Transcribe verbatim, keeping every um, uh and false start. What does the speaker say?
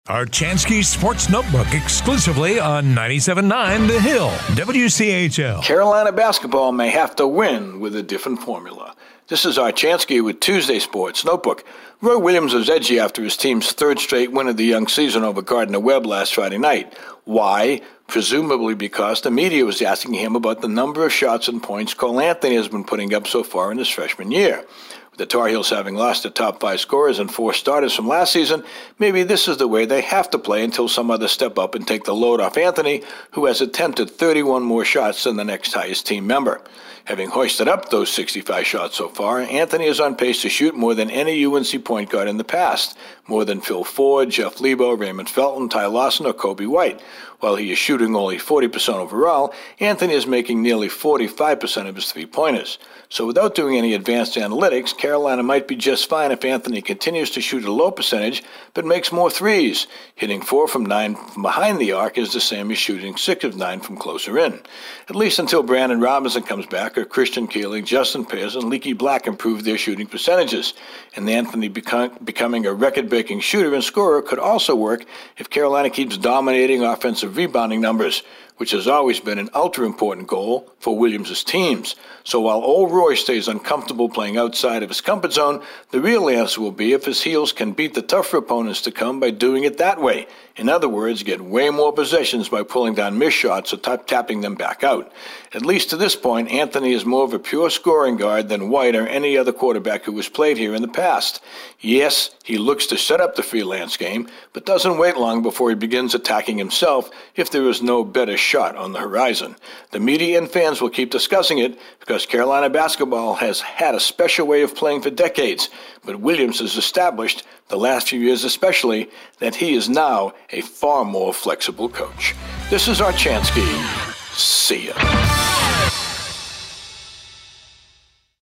Archansky Sports Notebook exclusively on ninety-seven point nine The Hill, W C H L. Carolina basketball may have to win with a different formula. This is Archansky with Tuesday Sports Notebook. Roy Williams was edgy after his team's third straight win of the young season over Gardner-Webb last Friday night. Why? Presumably because the media was asking him about the number of shots and points Cole Anthony has been putting up so far in his freshman year. With the Tar Heels having lost their top five scorers and four starters from last season, maybe this is the way they have to play until some others step up and take the load off Anthony, who has attempted thirty-one more shots than the next highest team member. Having hoisted up those sixty-five shots so far, Anthony is on pace to shoot more than any U N C point guard in the past, more than Phil Ford, Jeff Lebo, Raymond Felton, Ty Lawson, or Kobe White. While he is shooting only forty percent overall, Anthony is making nearly forty-five percent of his three-pointers. So without doing any advanced analytics, Carolina might be just fine if Anthony continues to shoot a low percentage but makes more threes. Hitting four from nine from behind the arc is the same as shooting six of nine from closer in. At least until Brandon Robinson comes back or Christian Keeling, Justin Pearce, and Leaky Black improve their shooting percentages. And Anthony become, becoming a record-breaking shooter and scorer could also work if Carolina keeps dominating offensive rebounding numbers, which has always been an ultra-important goal for Williams' teams. So while old Roy stays uncomfortable playing outside of his comfort zone, the real answer will be if his Heels can beat the tougher opponents to come by doing it that way. In other words, get way more possessions by pulling down missed shots or t- tapping them back out. At least to this point, Anthony is more of a pure scoring guard than White or any other quarterback who has played here in the past. Yes, he looks to set up the freelance game, but doesn't wait long before he begins attacking himself if there is no better shot on the horizon. The media and fans will keep discussing it because Carolina basketball has had a special way of playing for decades, but Williams has established, the last few years especially, that he is now a far more flexible coach. This is Archansky. See ya.